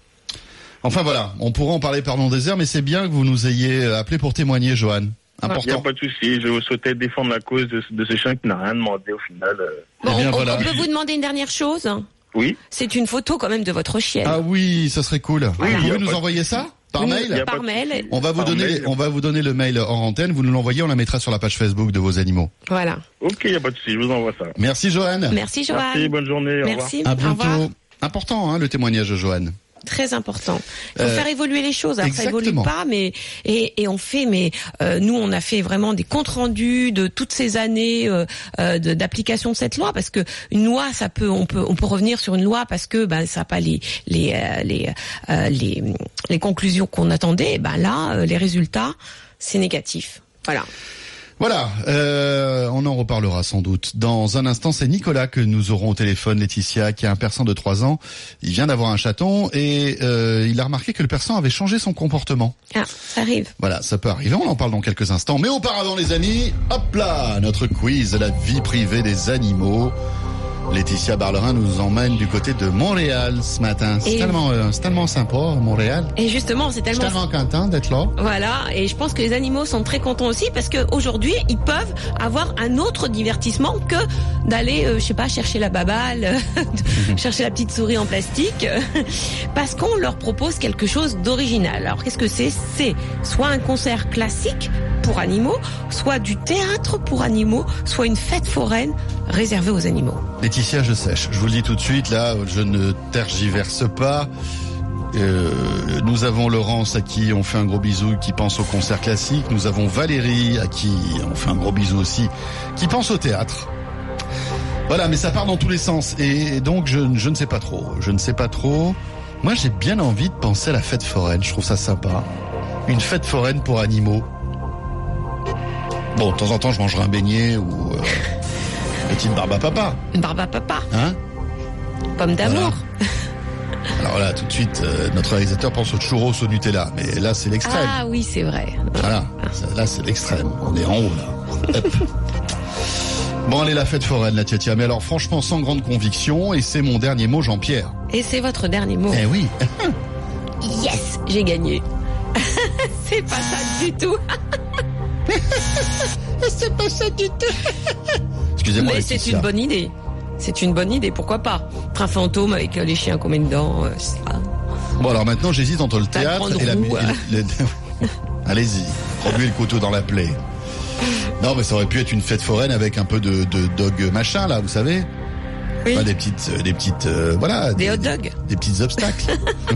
Enfin voilà, on pourra en parler par nom désert, mais c'est bien que vous nous ayez appelé pour témoigner, Johan. Il n'y a Important. pas de souci. Je souhaitais défendre la cause de, de ce chien qui n'a rien demandé au final. euh. Bon, Eh bien, on, voilà. on peut vous demander une dernière chose. Oui. C'est une photo quand même de votre chienne. Ah oui, ça serait cool. Oui, vous y a pouvez nous pas de- envoyer ça par Oui, mail y a par pas de mail. souci. On va vous Par donner, mail. on va vous donner le mail hors antenne. Vous nous l'envoyez, on la mettra sur la page Facebook de vos animaux. Voilà. Ok, il n'y a pas de souci. Je vous envoie ça. Merci, Johan. Merci Joanne. Merci, bonne journée. Au revoir. Merci. À Au revoir. bientôt. Important, hein, le témoignage de Johan. Très important. Il faut Euh, faire évoluer les choses. Alors ça exactement. évolue pas, mais et, et on fait. Mais euh, nous, on a fait vraiment des comptes rendus de toutes ces années euh, euh, de- d'application de cette loi, parce que une loi, ça peut, on peut, on peut revenir sur une loi parce que ben ça n'a pas les les euh, les, euh, les les conclusions qu'on attendait. Et ben là, euh, les résultats, c'est négatif. Voilà. Voilà, euh, on en reparlera sans doute. Dans un instant, c'est Nicolas que nous aurons au téléphone, Laetitia, qui a un persan de trois ans. Il vient d'avoir un chaton et euh, il a remarqué que le persan avait changé son comportement. Ah, ça arrive. Voilà, ça peut arriver, on en parle dans quelques instants. Mais auparavant, les amis, hop là, notre quiz de la vie privée des animaux. Laetitia Barlerin nous emmène du côté de Montréal ce matin. C'est Et- tellement, euh, c'est tellement sympa, Montréal. Et justement, c'est Je suis tellement tellement content d'être là. Voilà, et je pense que les animaux sont très contents aussi parce que aujourd'hui ils peuvent avoir un autre divertissement que d'aller, euh, je sais pas, chercher la baballe, euh, chercher la petite souris en plastique, euh, parce qu'on leur propose quelque chose d'original. Alors qu'est-ce que c'est ? C'est soit un concert classique pour animaux, soit du théâtre pour animaux, soit une fête foraine réservée aux animaux. Laetitia, je sèche. Je vous le dis tout de suite, là, je ne tergiverse pas. Euh, nous avons Laurence à qui on fait un gros bisou, qui pense au concert classique. Nous avons Valérie à qui on fait un gros bisou aussi, qui pense au théâtre. Voilà, mais ça part dans tous les sens. Et donc, je, je ne sais pas trop. Je ne sais pas trop. Moi, j'ai bien envie de penser à la fête foraine. Je trouve ça sympa. Une fête foraine pour animaux. Bon, de temps en temps, je mangerai un beignet ou euh, petite barbe à papa. Une barbe à papa, Hein? pomme d'amour. Alors là, tout de suite, euh, notre réalisateur pense au churros au Nutella. Mais là, c'est l'extrême. Ah oui, c'est vrai. Voilà, ça, là, c'est l'extrême. On est en haut, là. Hop. Bon, allez, la fête foraine, la tia-tia. Mais alors, franchement, sans grande conviction, et c'est mon dernier mot, Jean-Pierre. Et c'est votre dernier mot. Eh oui. Yes, j'ai gagné. C'est pas ça du tout. C'est pas ça du tout. Excusez-moi, Mais c'est Laetitia. une bonne idée. c'est une bonne idée, pourquoi pas. Train fantôme avec les chiens qu'on met dedans, euh, c'est ça. Bon, alors maintenant, j'hésite entre le théâtre et la... roue, et le- le- Allez-y, remuez le couteau dans la plaie. Non, mais ça aurait pu être une fête foraine avec un peu de, de dog machin, là, vous savez. Oui. Enfin, des petites, euh, des petites, euh, voilà. Des des hot dogs. Des petits obstacles.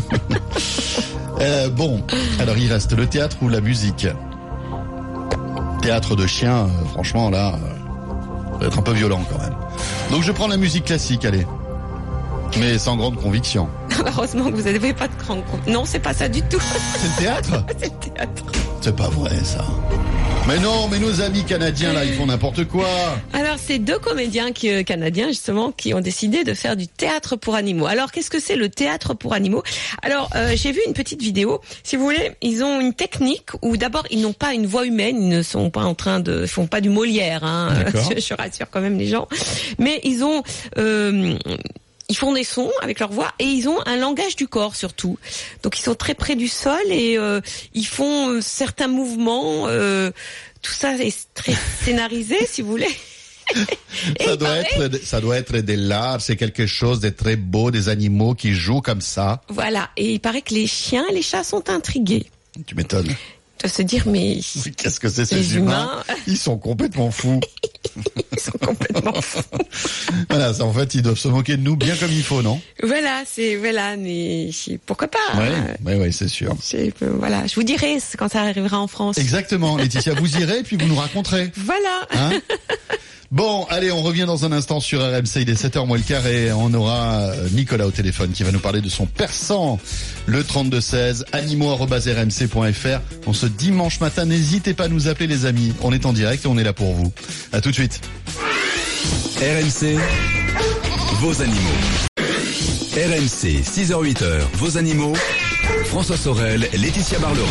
euh, bon, alors il reste le théâtre ou la musique. Théâtre de chiens, euh, franchement, là, euh, ça va être un peu violent quand même. Donc je prends la musique classique, allez. Mais sans grande conviction. Heureusement que vous n'avez pas de grande... Non, c'est pas ça du tout. C'est le théâtre? C'est le théâtre. C'est pas vrai, ça. Mais non, mais nos amis canadiens, là, ils font n'importe quoi. Alors, c'est deux comédiens qui, euh, canadiens, justement, qui ont décidé de faire du théâtre pour animaux. Alors, qu'est-ce que c'est le théâtre pour animaux? Alors, euh, j'ai vu une petite vidéo. Si vous voulez, ils ont une technique où d'abord, ils n'ont pas une voix humaine, ils ne sont pas en train de... Ils font pas du Molière, hein. Je, je rassure quand même les gens. Mais ils ont... Euh, Ils font des sons avec leur voix et ils ont un langage du corps surtout. Donc ils sont très près du sol et euh, ils font euh, certains mouvements. Euh, tout ça est très scénarisé, si vous voulez. Et Ça il doit, paraît- être, ça doit être de l'art, c'est quelque chose de très beau, des animaux qui jouent comme ça. Voilà. Et il paraît que les chiens et les chats sont intrigués. Tu m'étonnes. De se dire, mais Mais qu'est-ce que c'est ces les humains, humains, Ils sont complètement fous. ils sont complètement fous. Voilà, ça, en fait, ils doivent se moquer de nous bien comme il faut, non? Voilà, c'est voilà, mais pourquoi pas Ouais, hein. ouais, ouais, c'est sûr. C'est- euh, Voilà, je vous dirai quand ça arrivera en France. Exactement, Laetitia, vous irez et puis vous nous raconterez. Voilà. Hein? Bon, allez, on revient dans un instant sur R M C, il est sept heures moins le quart et on aura Nicolas au téléphone qui va nous parler de son persan, le trente-deux seize, animaux arobase r m c point f r. On se dimanche matin, n'hésitez pas à nous appeler les amis, on est en direct et on est là pour vous. À tout de suite. R M C, vos animaux. R M C, six heures huit, vos animaux. François Sorel, Laetitia Barlerin.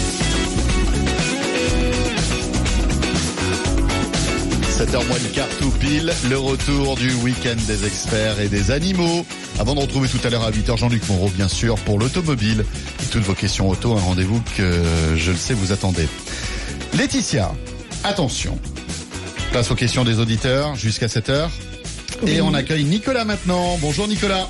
sept heures moins le quart tout pile, le retour du week-end des experts et des animaux. Avant de retrouver tout à l'heure à huit heures Jean-Luc Moreau, bien sûr, pour l'automobile. Et toutes vos questions auto, un rendez-vous que je le sais vous attendez. Laetitia, attention. Place aux questions des auditeurs jusqu'à sept heures. Et on accueille Nicolas maintenant. Bonjour Nicolas.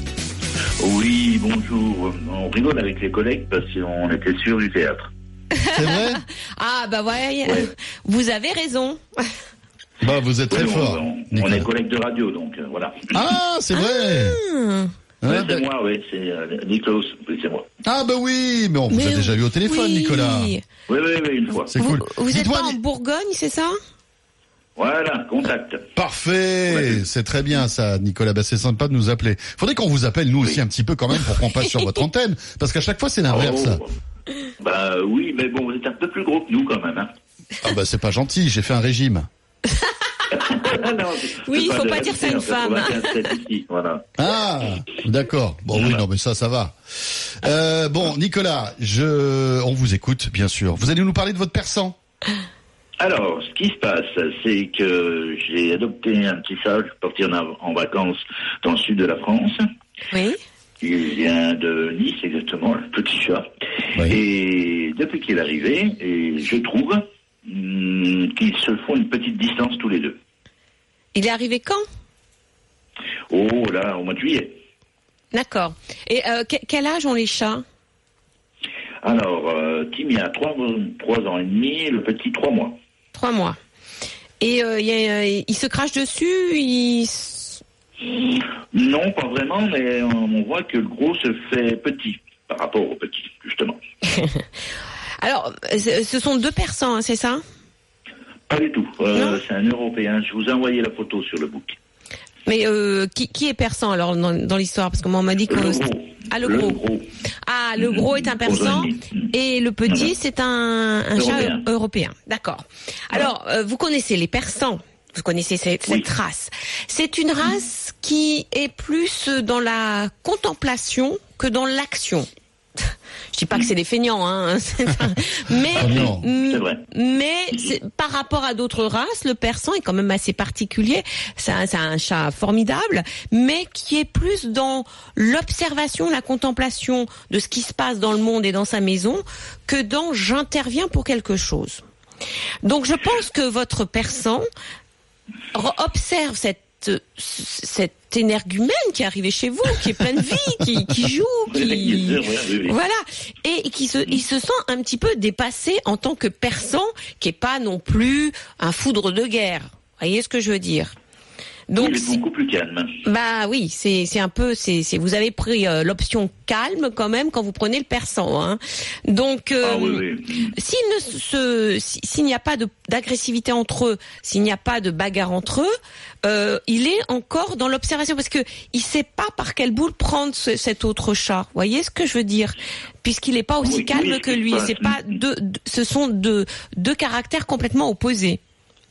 Oui, bonjour. On rigole avec les collègues parce qu'on était sûr du théâtre. C'est vrai? Ah bah ouais, Ouais. vous avez raison. Bah, vous êtes très Oui, on- fort. On, on Nicolas. est collègues de radio, donc euh, voilà. Ah, c'est vrai. Hum. Ouais, Ouais, c'est bah- moi, oui, c'est euh, Nicolas, oui, c'est moi. Ah bah oui, mais on vous Mais a déjà vu au téléphone, oui. Nicolas. Oui, oui, oui, une fois. C'est Vous, cool. vous êtes Dites-moi, pas en Ni- Bourgogne, c'est ça? Voilà, contact. Parfait, Ouais. c'est très bien ça, Nicolas. Bah, c'est sympa de nous appeler. Faudrait qu'on vous appelle nous aussi Oui. un petit peu quand même pour qu'on passe sur votre antenne, parce qu'à chaque fois c'est l'inverse. Oh. Bah oui, mais bon, vous êtes un peu plus gros que nous quand même. Hein. Ah bah c'est pas gentil, j'ai fait un régime. Non, Oui, il c'est faut de pas dire ça à une réalité, femme. en quatre-vingt-quinze, ici, voilà. Ah, d'accord. Bon oui, non mais ça, ça va. Euh, bon, Nicolas, je, on vous écoute bien sûr. Vous allez nous parler de votre persan. Alors, ce qui se passe, c'est que j'ai adopté un petit chat, je vais partir en, en vacances dans le sud de la France. Oui. Il vient de Nice, exactement, le petit chat. Oui. Et depuis qu'il est arrivé, et je trouve hum, qu'ils se font une petite distance tous les deux. Il est arrivé quand? Oh là, au mois de juillet. D'accord. Et euh, que- quel âge ont les chats? Alors, euh, Timmy a trois, trois ans et demi, et le petit trois mois. Trois mois. Et euh, il y a- il se crache dessus, il... s- Non, pas vraiment, mais on, on voit que le gros se fait petit par rapport au petit, justement. Alors, ce ce sont deux persans, hein, c'est ça? Pas du tout. Euh, Non. c'est un Européen. Je vous ai envoyé la photo sur le book. Mais euh, qui, qui est persan alors dans, dans l'histoire? Parce que moi on m'a dit que... Le gros. Ah, le gros. Ah, le gros est un persan et le petit Voilà. c'est un, un chat Européen. eu- européen. D'accord. Alors, euh, vous connaissez les persans, vous connaissez cette, Oui. cette race. C'est une race qui est plus dans la contemplation que dans l'action. Je dis pas que c'est des feignants, hein. c'est un- Mais, Oh non. m- C'est vrai. mais c'est- par rapport à d'autres races, le persan est quand même assez particulier. C'est un, c'est un chat formidable, mais qui est plus dans l'observation, la contemplation de ce qui se passe dans le monde et dans sa maison, que dans j'interviens pour quelque chose. Donc je pense que votre persan re- observe cette cette, cette énergumène qui est arrivée chez vous, qui est pleine de vie, qui, qui joue, qui, voilà, et qui se, il se sent un petit peu dépassé en tant que persan, qui est pas non plus un foudre de guerre. Vous voyez ce que je veux dire? Donc, il est beaucoup plus calme. Bah oui, c'est c'est un peu c'est c'est vous avez pris euh, l'option calme quand même quand vous prenez le persan, hein. Donc euh, ah, oui, oui. s'il ne se s'il n'y a pas de d'agressivité entre eux, s'il n'y a pas de bagarre entre eux, euh, il est encore dans l'observation parce que il sait pas par quelle boule prendre ce, cet autre chat. Vous voyez ce que je veux dire? Puisqu'il est pas aussi oui, calme oui, que lui, pas... c'est pas deux, deux ce sont deux deux caractères complètement opposés.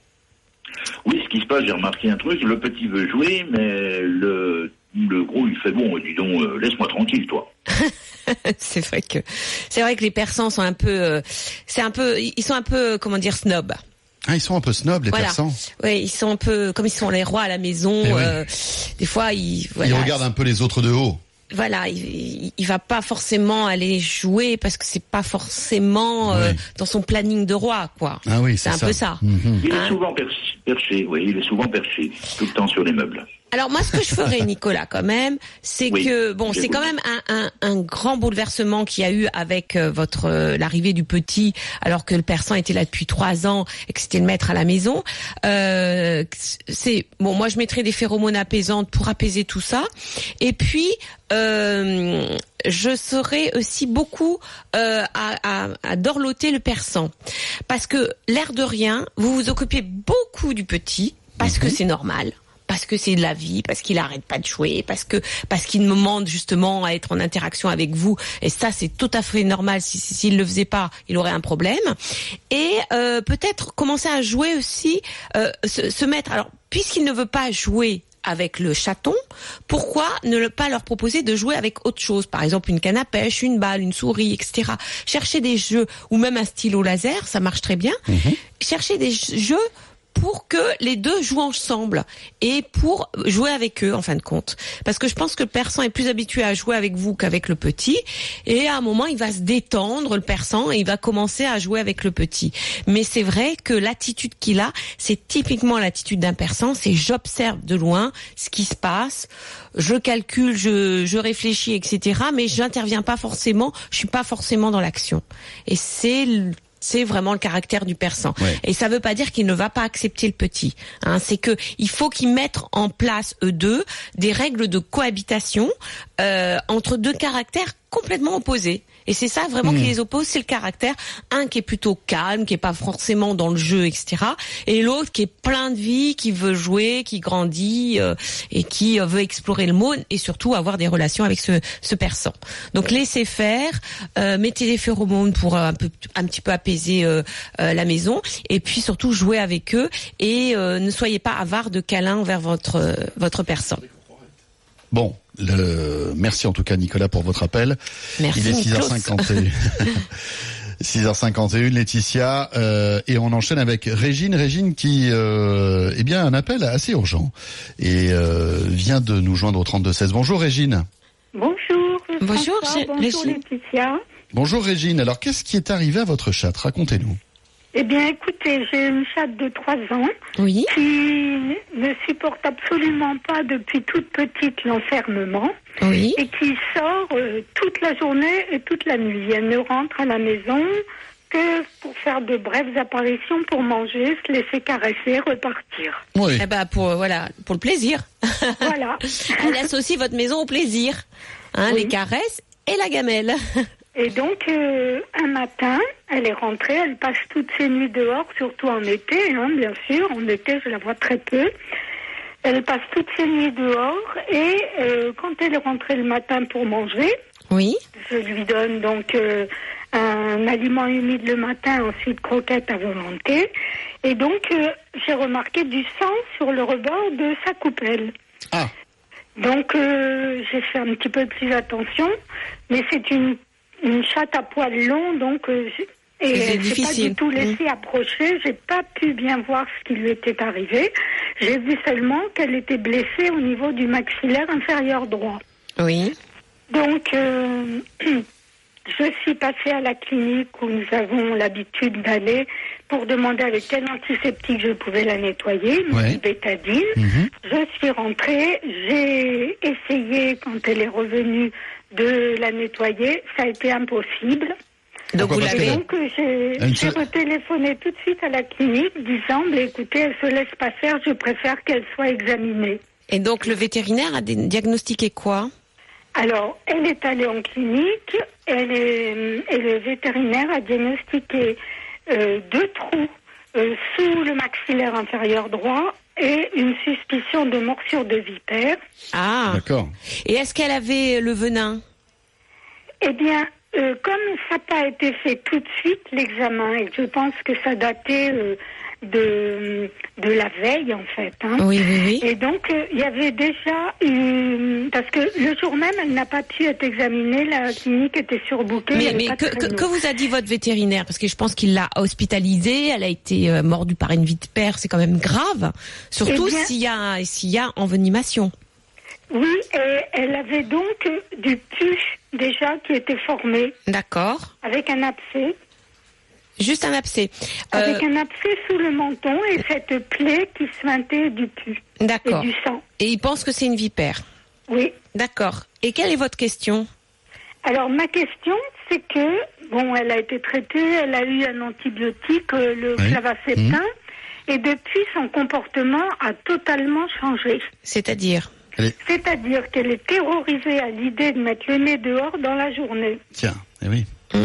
Oui, ce qui se passe, j'ai remarqué un truc, le petit veut jouer, mais le, le gros, il fait bon, dis donc, euh, laisse-moi tranquille, toi. c'est vrai que, c'est vrai que les Persans sont un peu, euh, c'est un peu, ils sont un peu, comment dire, snobs. Ah, ils sont un peu snobs, les voilà. Persans. Oui, ils sont un peu, comme ils sont les rois à la maison, oui. euh, des fois, ils, voilà. Ils regardent un peu les autres de haut. Voilà, il, il, il va pas forcément aller jouer parce que c'est pas forcément euh, oui. dans son planning de roi, quoi. Ah oui, c'est, c'est un ça. peu ça. Mm-hmm. Il hein? est souvent perché, oui, il est souvent perché, tout le temps sur les meubles. Alors moi, ce que je ferais, Nicolas, quand même, c'est oui, que bon, c'est quand même un, un, un grand bouleversement qu'il y a eu avec euh, votre euh, l'arrivée du petit, alors que le persan était là depuis trois ans et que c'était le maître à la maison. Euh, c'est bon, moi, je mettrais des phéromones apaisantes pour apaiser tout ça. Et puis, euh, je serais aussi beaucoup euh, à, à, à dorloter le persan, parce que l'air de rien, vous vous occupez beaucoup du petit, parce mm-hmm. que c'est normal. Parce que c'est de la vie, parce qu'il arrête pas de jouer, parce que parce qu'il me demande justement à être en interaction avec vous, et ça c'est tout à fait normal. Si s'il le faisait pas, il aurait un problème. Et euh, peut-être commencer à jouer aussi, euh, se, se mettre. Alors puisqu'il ne veut pas jouer avec le chaton, pourquoi ne pas leur proposer de jouer avec autre chose? Par exemple, une canne à pêche, une balle, une souris, et cetera. Chercher des jeux, ou même un stylo laser, ça marche très bien. Mmh. Chercher des jeux pour que les deux jouent ensemble et pour jouer avec eux en fin de compte. Parce que je pense que le persan est plus habitué à jouer avec vous qu'avec le petit, et à un moment il va se détendre, le persan, et il va commencer à jouer avec le petit. Mais c'est vrai que l'attitude qu'il a, c'est typiquement l'attitude d'un persan, c'est j'observe de loin ce qui se passe, je calcule, je, je réfléchis, et cetera. Mais j'interviens pas forcément, je suis pas forcément dans l'action. Et c'est C'est vraiment le caractère du persan. Ouais. Et ça veut pas dire qu'il ne va pas accepter le petit. Hein, c'est que il faut qu'ils mettent en place, eux deux, des règles de cohabitation euh, entre deux caractères complètement opposés. Et c'est ça vraiment mmh. qui les oppose, c'est le caractère. Un qui est plutôt calme, qui est pas forcément dans le jeu, et cetera. Et l'autre qui est plein de vie, qui veut jouer, qui grandit euh, et qui euh, veut explorer le monde et surtout avoir des relations avec ce, ce persan. Donc laissez faire, euh, mettez des phéromones pour euh, un peu, un petit peu apaiser euh, euh, la maison, et puis surtout jouez avec eux et euh, ne soyez pas avare de câlins envers votre euh, votre persan. Bon, le... merci en tout cas Nicolas pour votre appel. Merci. Il est six heures cinquante et une. six heures cinquante et une, Laetitia, euh, et on enchaîne avec Régine. Régine qui, euh, eh bien, un appel assez urgent et euh, vient de nous joindre au trente-deux seize. Bonjour Régine. Bonjour. Bonjour, François, bonjour Régine. Laetitia. Bonjour Régine. Alors, qu'est-ce qui est arrivé à votre chatte? Racontez-nous. Eh bien, écoutez, j'ai une chatte de trois ans oui. qui ne supporte absolument pas depuis toute petite l'enfermement oui. et qui sort euh, toute la journée et toute la nuit. Elle ne rentre à la maison que pour faire de brèves apparitions, pour manger, se laisser caresser, repartir. Oui. Eh ben pour voilà, pour le plaisir. Voilà. Elle associe votre maison au plaisir, hein, oui. les caresses et la gamelle. Et donc, euh, un matin, elle est rentrée, elle passe toutes ses nuits dehors, surtout en été, hein, bien sûr. En été, je la vois très peu. Elle passe toutes ses nuits dehors et euh, quand elle est rentrée le matin pour manger, oui. je lui donne donc euh, un aliment humide le matin, ensuite croquettes à volonté. Et donc, euh, j'ai remarqué du sang sur le rebord de sa coupelle. Ah. Donc, euh, j'ai fait un petit peu plus attention, mais c'est une Une chatte à poil long, donc euh, et c'est j'ai pas du tout laissé mmh. approcher. J'ai pas pu bien voir ce qui lui était arrivé. J'ai vu seulement qu'elle était blessée au niveau du maxillaire inférieur droit. Oui. Donc euh, je suis passée à la clinique où nous avons l'habitude d'aller pour demander avec quel antiseptique je pouvais la nettoyer, Ouais. du bétadine. Mhm. Je suis rentrée, j'ai essayé quand elle est revenue de la nettoyer, ça a été impossible. Donc vous Parce l'avez. qu'elle a- Donc euh, j'ai, Elle j'ai se- retéléphoné tout de suite à la clinique disant, bah, écoutez, elle se laisse pas faire, je préfère qu'elle soit examinée. Et donc le vétérinaire a dé- diagnostiqué quoi? Alors, elle est allée en clinique, elle est, et le vétérinaire a diagnostiqué euh, deux trous euh, sous le maxillaire inférieur droit et une suspicion de morsure de vipère. Ah. D'accord. Et est-ce qu'elle avait le venin? Eh bien, euh, comme ça n'a pas été fait tout de suite, l'examen, et je pense que ça datait euh, de, de la veille, en fait. Hein. Oui, oui, oui. Et donc, euh, il y avait déjà eu... Parce que le jour même, elle n'a pas pu être examinée, la clinique était surbookée. il y Mais, avait mais pas de que, que, créneau. que vous a dit votre vétérinaire? Parce que je pense qu'il l'a hospitalisée, elle a été euh, mordue par une vipère, c'est quand même grave. Surtout Eh bien- s'il y a s'il y a envenimation. Oui, et elle avait donc euh, du pus déjà qui était formé, D'accord. avec un abcès, Juste un abcès. avec Euh, un abcès sous le menton et cette plaie qui suintait du pus et D'accord. du sang. Et il pense que c'est une vipère. Oui. D'accord. Et quelle est votre question? Alors ma question, c'est que, bon, elle a été traitée, elle a eu un antibiotique, euh, le Oui. clavaceptin, et depuis son comportement a totalement changé. C'est-à-dire? C'est-à-dire qu'elle est terrorisée à l'idée de mettre le nez dehors dans la journée. Tiens, eh oui. Mm.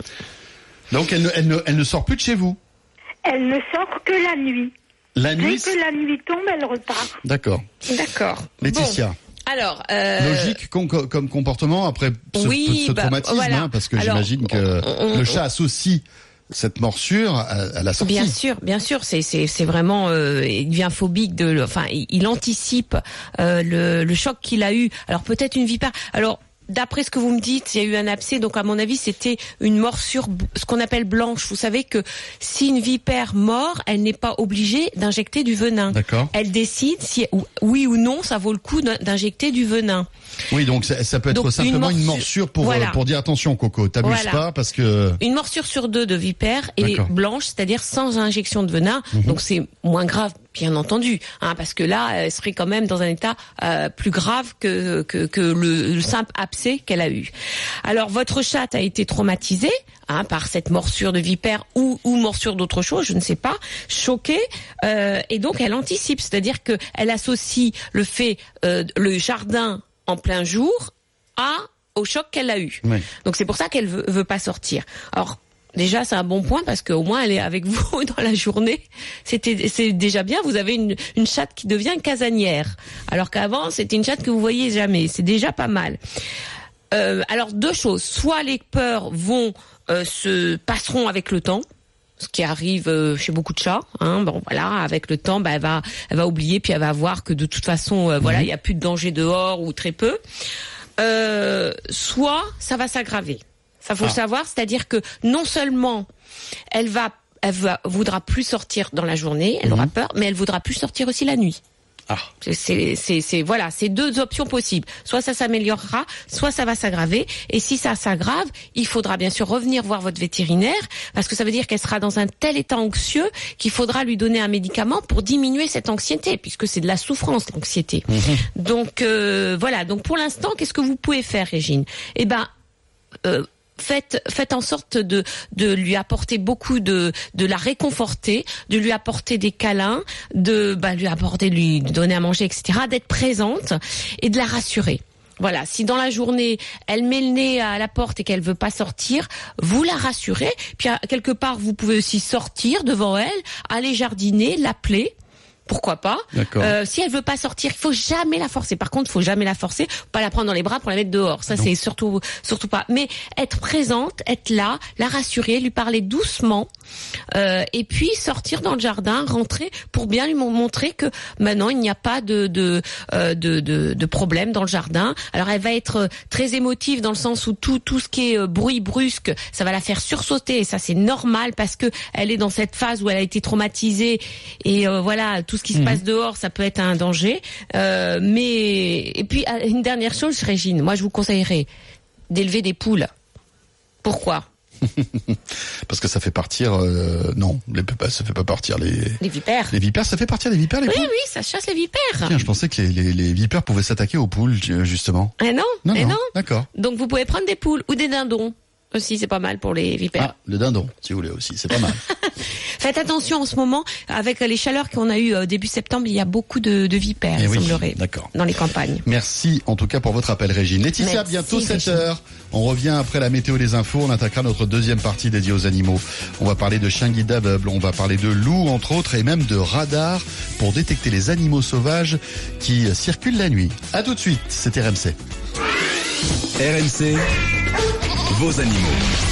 Donc elle ne, elle, ne, elle ne sort plus de chez vous. Elle ne sort que la nuit. La Dès nuit. que la nuit tombe, elle repart. D'accord. D'accord. Laetitia. Bon. Alors, euh, Logique com- comme comportement après ce, oui, ce bah, traumatisme, voilà. hein, parce que Alors, j'imagine que on- on- le chat associe cette morsure à, à la sortie. Bien sûr, bien sûr, c'est c'est c'est vraiment euh, il devient phobique de, enfin il, il anticipe euh, le le choc qu'il a eu. Alors peut-être une vipère. Alors d'après ce que vous me dites, il y a eu un abcès, donc à mon avis c'était une morsure, ce qu'on appelle blanche. Vous savez que si une vipère mord, elle n'est pas obligée d'injecter du venin. D'accord. Elle décide si oui ou non ça vaut le coup d'in- d'injecter du venin. Oui, donc ça, ça peut être Donc, une simplement une morsure- morsure pour, Voilà. euh, pour dire attention Coco, t'abuses Voilà. pas parce que... Une morsure sur deux de vipère est D'accord. blanche, c'est-à-dire sans injection de venin. Mhm. Donc c'est moins grave, bien entendu, hein, parce que là, elle serait quand même dans un état euh, plus grave que que, que le, le simple abcès qu'elle a eu. Alors votre chatte a été traumatisée hein, par cette morsure de vipère ou, ou morsure d'autre chose, je ne sais pas, choquée, euh, et donc elle anticipe, c'est-à-dire que elle associe le fait euh, le jardin en plein jour à au choc qu'elle a eu. Oui. Donc c'est pour ça qu'elle veut, veut pas sortir. Alors déjà c'est un bon point parce qu'au moins elle est avec vous dans la journée. C'était c'est déjà bien. Vous avez une, une chatte qui devient casanière, alors qu'avant c'était une chatte que vous voyez jamais. C'est déjà pas mal. Euh, alors deux choses. Soit les peurs vont euh, se passeront avec le temps. Ce qui arrive euh, chez beaucoup de chats, hein. Bon voilà, avec le temps, bah, elle va, elle va oublier, puis elle va voir que de toute façon, euh, voilà, il y a plus de danger dehors ou très peu. Euh, soit ça va s'aggraver. Ça faut Ah. le savoir, c'est-à-dire que non seulement elle va, elle va, voudra plus sortir dans la journée, elle aura peur, mais elle voudra plus sortir aussi la nuit. Ah. C'est, c'est, c'est, voilà, c'est deux options possibles. Soit ça s'améliorera, soit ça va s'aggraver. Et si ça s'aggrave, il faudra bien sûr revenir voir votre vétérinaire, parce que ça veut dire qu'elle sera dans un tel état anxieux qu'il faudra lui donner un médicament pour diminuer cette anxiété, puisque c'est de la souffrance, l'anxiété. Donc euh, voilà. Donc pour l'instant, qu'est-ce que vous pouvez faire, Régine? Eh ben, euh, Faites, faites en sorte de, de lui apporter beaucoup de, de la réconforter, de lui apporter des câlins, de, bah, lui apporter, de lui donner à manger, et cetera, d'être présente et de la rassurer. Voilà, si dans la journée elle met le nez à la porte et qu'elle veut pas sortir, vous la rassurez. Puis à, quelque part, vous pouvez aussi sortir devant elle, aller jardiner, l'appeler. Pourquoi pas? Euh, si elle veut pas sortir, il faut jamais la forcer. Par contre, il faut jamais la forcer, faut pas la prendre dans les bras pour la mettre dehors. Ça, Donc. c'est surtout, surtout pas. Mais être présente, être là, la rassurer, lui parler doucement, euh, et puis sortir dans le jardin, rentrer pour bien lui montrer que maintenant il n'y a pas de de, euh, de de de problème dans le jardin. Alors elle va être très émotive dans le sens où tout tout ce qui est euh, bruit brusque, ça va la faire sursauter et ça c'est normal parce que elle est dans cette phase où elle a été traumatisée et euh, voilà. Tout ce qui se passe dehors, ça peut être un danger. Euh, mais et puis une dernière chose, Régine, moi je vous conseillerais d'élever des poules. Pourquoi ? Parce que ça fait partir... Euh, non, les, ça fait pas partir les... Les vipères. Les vipères, ça fait partir les vipères, les Oui, poules ? oui, ça chasse les vipères. Tiens, je pensais que les, les, les vipères pouvaient s'attaquer aux poules, justement. Eh non, Non, eh non, non. d'accord. Donc vous pouvez prendre des poules ou des dindons. Aussi, c'est pas mal pour les vipères. Ah, le dindon, si vous voulez aussi, c'est pas mal. Faites attention en ce moment, avec les chaleurs qu'on a eues début septembre, il y a beaucoup de, de vipères, Eh il oui, semblerait, d'accord. dans les campagnes. Merci en tout cas pour votre appel, Régine. Laetitia, Merci, bientôt Régine. sept heures. On revient après la météo des infos. On attaquera notre deuxième partie dédiée aux animaux. On va parler de chiens guides aveugles, on va parler de loups entre autres et même de radars pour détecter les animaux sauvages qui circulent la nuit. À tout de suite, c'est R M C. R M C, vos animaux.